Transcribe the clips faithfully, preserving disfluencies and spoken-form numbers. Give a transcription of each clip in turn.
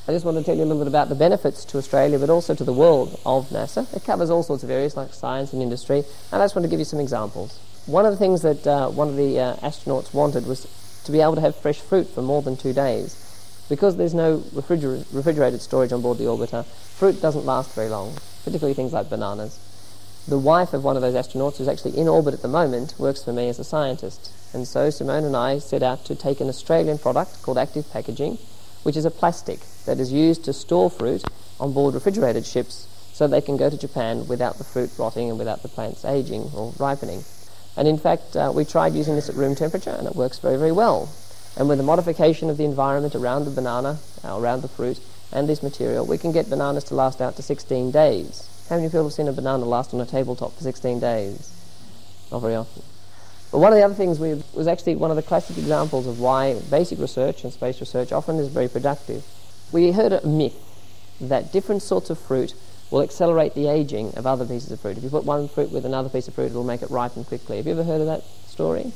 I just want to tell you a little bit about the benefits to Australia, but also to the world of NASA. It covers all sorts of areas like science and industry, and I just want to give you some examples. One of the things that uh, one of the uh, astronauts wanted was to be able to have fresh fruit for more than two days. Because there's no refriger- refrigerated storage on board the orbiter, fruit doesn't last very long, particularly things like bananas. The wife of one of those astronauts, who's actually in orbit at the moment, works for me as a scientist. And so Simone and I set out to take an Australian product called Active Packaging, which is a plastic that is used to store fruit on board refrigerated ships so they can go to Japan without the fruit rotting and without the plants aging or ripening. And in fact, uh, we tried using this at room temperature, and it works very, very well. And with the modification of the environment around the banana, uh, around the fruit, and this material, we can get bananas to last out to sixteen days. How many people have seen a banana last on a tabletop for sixteen days? Not very often. But one of the other things we, was actually one of the classic examples of why basic research and space research often is very productive. We heard a myth that different sorts of fruit will accelerate the aging of other pieces of fruit. If you put one fruit with another piece of fruit, it will make it ripen quickly. Have you ever heard of that story?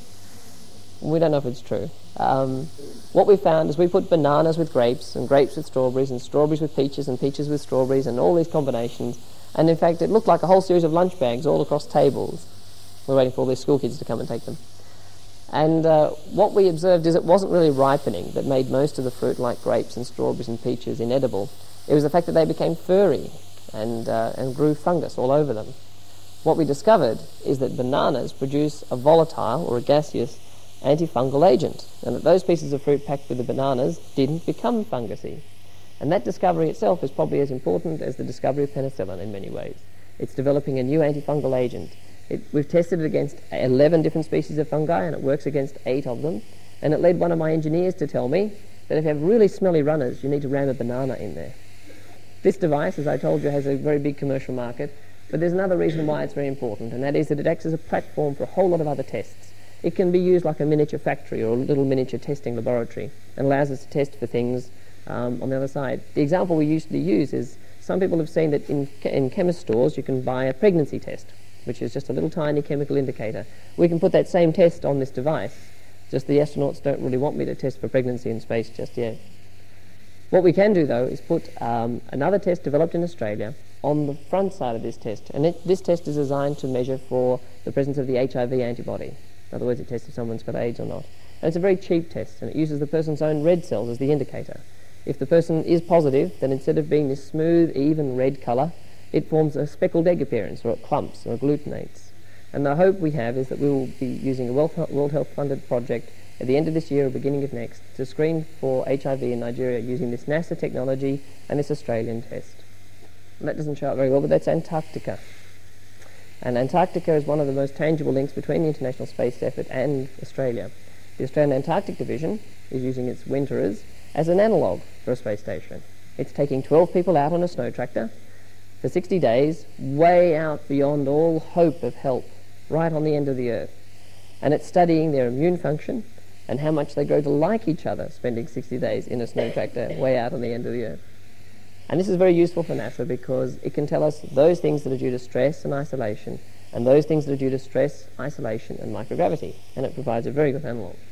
We don't know if it's true. Um, what we found is we put bananas with grapes, and grapes with strawberries, and strawberries with peaches, and peaches with strawberries, and all these combinations. And in fact, it looked like a whole series of lunch bags all across tables. We're waiting for all these school kids to come and take them. And uh, what we observed is it wasn't really ripening that made most of the fruit, like grapes and strawberries and peaches, inedible. It was the fact that they became furry and, uh, and grew fungus all over them. What we discovered is that bananas produce a volatile or a gaseous antifungal agent, and that those pieces of fruit packed with the bananas didn't become fungusy. And that discovery itself is probably as important as the discovery of penicillin in many ways. It's developing a new antifungal agent. It, we've tested it against eleven different species of fungi, and it works against eight of them. And it led one of my engineers to tell me that if you have really smelly runners, you need to ram a banana in there. This device, as I told you, has a very big commercial market, but there's another reason why it's very important, and that is that it acts as a platform for a whole lot of other tests. It can be used like a miniature factory or a little miniature testing laboratory, and allows us to test for things um, on the other side. The example we usually use is, some people have seen that in, in chemist stores you can buy a pregnancy test, which is just a little tiny chemical indicator. We can put that same test on this device, just the astronauts don't really want me to test for pregnancy in space just yet. What we can do, though, is put um, another test developed in Australia on the front side of this test, and it, this test is designed to measure for the presence of the H I V antibody. In other words, it tests if someone's got AIDS or not. And it's a very cheap test, and it uses the person's own red cells as the indicator. If the person is positive, then instead of being this smooth, even red colour, it forms a speckled egg appearance, or it clumps, or agglutinates. And the hope we have is that we will be using a World Health funded project at the end of this year or beginning of next to screen for H I V in Nigeria using this NASA technology and this Australian test. And that doesn't show up very well, but that's Antarctica. And Antarctica is one of the most tangible links between the international space effort and Australia. The Australian Antarctic Division is using its winterers as an analogue for a space station. It's taking twelve people out on a snow tractor for sixty days, way out beyond all hope of help, right on the end of the Earth. And it's studying their immune function and how much they grow to like each other, spending sixty days in a snow tractor way out on the end of the Earth. And this is very useful for NASA because it can tell us those things that are due to stress and isolation, and those things that are due to stress, isolation, and microgravity. And it provides a very good analogue.